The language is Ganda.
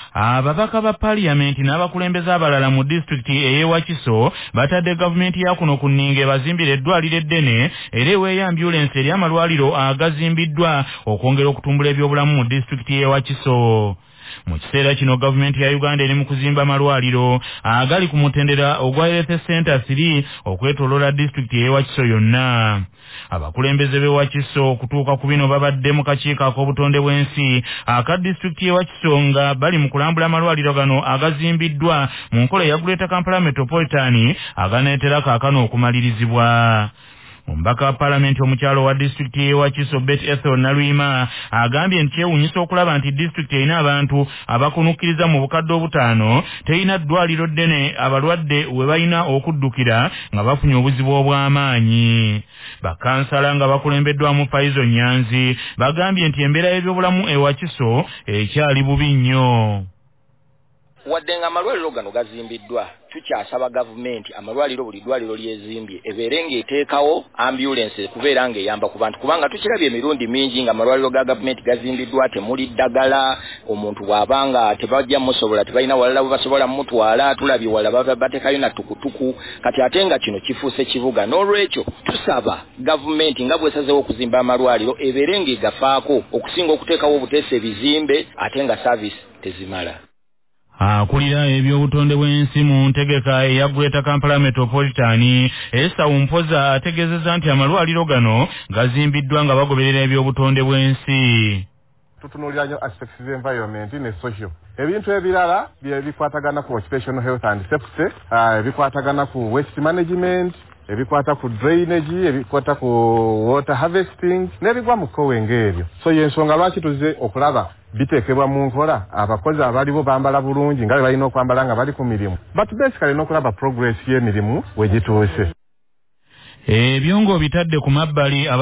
ababaka ba parliament n'abakulembeze abalala mu district ey'Ewakiso batadde gavumenti ya kuno ku nninga bazimbire eddwaliro eddene era eweeyo ambulance eri amalwaliro agazimbiddwa okwongera okutumbula ebyobulamu mu district y'Ewakiso. Mu kiseera kino gavumenti ya Uganda eri mu kuzimba amalwaliro agali ku mutendera ogwa Health Center 3 okwetooloola district y'Ewakiso yonna. Abakulembeze b'Ewakiso okutuuka ku bino babadde mu kakiiko ak'obutonde bw'ensi aka district y'Ewakiso nga bali mu kulambula amalwaliro gano agazimbiddwa mu nkola ya Greater Kampala Metropolitan aganeetera kaakano okumalirizibwa. Ombaka wa Parliament omukyalo wa district y'Ewakiso Beth Ethel Nalwima agambye nti kyewuunyisa okulaba nti district erina abantu abakunukkiriza mu bukadde obutaano terina ddwaliro ddene abalwadde we balina okuddukira nga bafunye obuzibu obw'amaanyi. Bakansala nga bakulembeddwamu Faizo Nyanzi bagambye nti embeera y'ebyobulamu Ewakiso ekyali bubi nnyo. Wadde nga amalwaliro gano gazimbiddwa tukyasaba gavumenti amalwaliro buli ddwaliro lyezimbye ebeere ng'eteekawo ambulance kubeera ng'eyamba ku bantu kubanga tukirabye emirundi mingi nga amalwaliro ga gavumenti gazimbiddwa temuli ddagala omuntu bw'abanga tebajja musobola tebalina walala bwe basobola mutwala tulabye wala bateekayo na tukutuku kati ate nga kino kifuuse kibuga n'olwekyo tusaba gavumenti nga bw'esazeewo okuzimba amalwaliro ebeere ng'egafaako okusinga okuteekawo obuteesa ebizimbe ate nga service tezimala. Akulira ebyobutonde bw'ensi mu ntegeka eya Greater Kampala Metropolitan Esau Mpoza ategeezezza nti amalwaliro gano gazimbiddwa nga bagoberera ebyobutonde bw'ensi. Tutunuulira nnyo aspects z'environment ne social. Ebintu ebirala bikwatagana ku occupational health and safety, bikwatagana ku waste management, ebikwata ku drainage, ebikwata ku water harvesting, n'ebigwa mu kkowengo ebyo. So y'ensonga lwaki tuze okulaba biteekebwa mu nkola abakozi abalibo bambala bulungi nga balina okwambala nga bali ku mirimu. But basically n'okulaba progress y'emirimu we gituuse. Ebyo ng'obitadde ku mabbali